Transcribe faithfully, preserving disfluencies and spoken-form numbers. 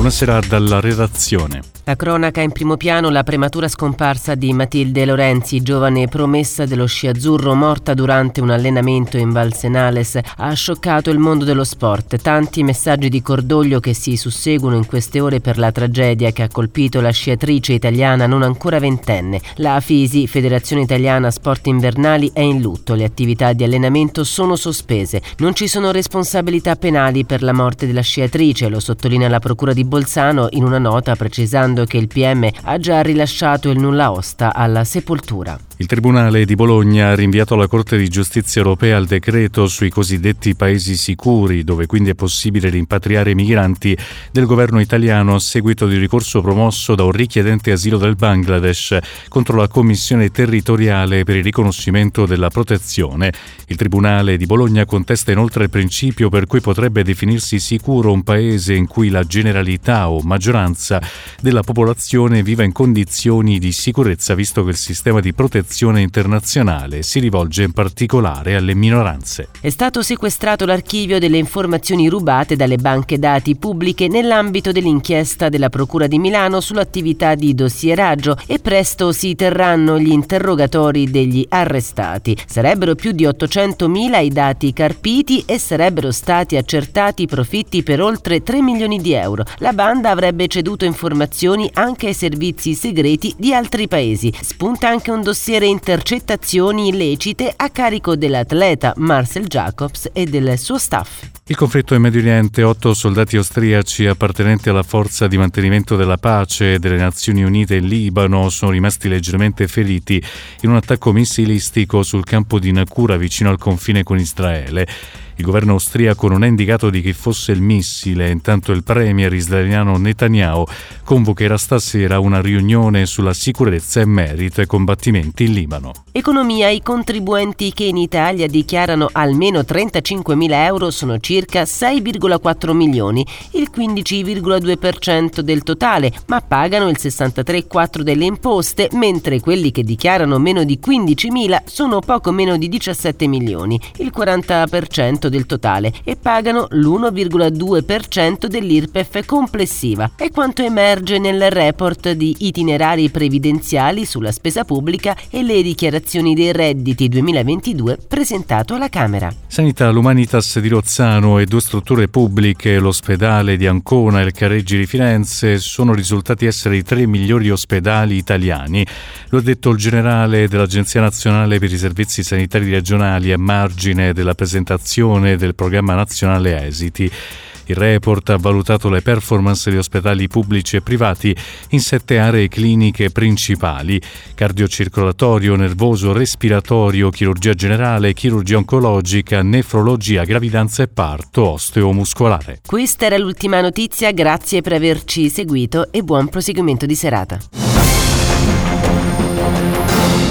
Buonasera dalla redazione. La cronaca in primo piano, la prematura scomparsa di Matilde Lorenzi, giovane promessa dello sci azzurro morta durante un allenamento in Val Senales, ha scioccato il mondo dello sport. Tanti messaggi di cordoglio che si susseguono in queste ore per la tragedia che ha colpito la sciatrice italiana non ancora ventenne. La FISI, Federazione Italiana Sport Invernali, è in lutto. Le attività di allenamento sono sospese. Non ci sono responsabilità penali per la morte della sciatrice, lo sottolinea la Procura di Bolzano in una nota precisando che il P M ha già rilasciato il nulla osta alla sepoltura. Il Tribunale di Bologna ha rinviato alla Corte di Giustizia europea il decreto sui cosiddetti paesi sicuri, dove quindi è possibile rimpatriare migranti del governo italiano a seguito di ricorso promosso da un richiedente asilo del Bangladesh contro la Commissione territoriale per il riconoscimento della protezione. Il Tribunale di Bologna contesta inoltre il principio per cui potrebbe definirsi sicuro un paese in cui la generalità o maggioranza della popolazione viva in condizioni di sicurezza, visto che il sistema di protezione internazionale si rivolge in particolare alle minoranze. È stato sequestrato l'archivio delle informazioni rubate dalle banche dati pubbliche nell'ambito dell'inchiesta della Procura di Milano sull'attività di dossieraggio e presto si terranno gli interrogatori degli arrestati. Sarebbero più di ottocentomila i dati carpiti e sarebbero stati accertati profitti per oltre tre milioni di euro. La banda avrebbe ceduto informazioni anche ai servizi segreti di altri paesi. Spunta anche un dossier intercettazioni illecite a carico dell'atleta Marcel Jacobs e del suo staff. Il conflitto in Medio Oriente, otto soldati austriaci appartenenti alla forza di mantenimento della pace delle Nazioni Unite in Libano sono rimasti leggermente feriti in un attacco missilistico sul campo di Naqoura vicino al confine con Israele. Il governo austriaco non ha indicato di chi fosse il missile, intanto il premier israeliano Netanyahu convocherà stasera una riunione sulla sicurezza in merito ai combattimenti in Libano. Economia, i contribuenti che in Italia dichiarano almeno trentacinquemila euro sono circa sei virgola quattro milioni, il quindici virgola due per cento del totale, ma pagano il sessantatré virgola quattro per cento delle imposte, mentre quelli che dichiarano meno di quindicimila sono poco meno di diciassette milioni, il quaranta per cento del totale, e pagano l'uno virgola due per cento dell'I R P E F complessiva. È quanto emerge nel report di itinerari previdenziali sulla spesa pubblica e le dichiarazioni dei redditi duemilaventidue presentato alla Camera. Sanità, l'Humanitas di Rozzano e due strutture pubbliche, l'ospedale di Ancona e il Careggi di Firenze, sono risultati essere i tre migliori ospedali italiani. Lo ha detto il generale dell'Agenzia Nazionale per i Servizi Sanitari Regionali a margine della presentazione del programma nazionale Esiti. Il report ha valutato le performance di ospedali pubblici e privati in sette aree cliniche principali: cardiocircolatorio, nervoso, respiratorio, chirurgia generale, chirurgia oncologica, nefrologia, gravidanza e parto, osteomuscolare. Questa era l'ultima notizia, grazie per averci seguito e buon proseguimento di serata.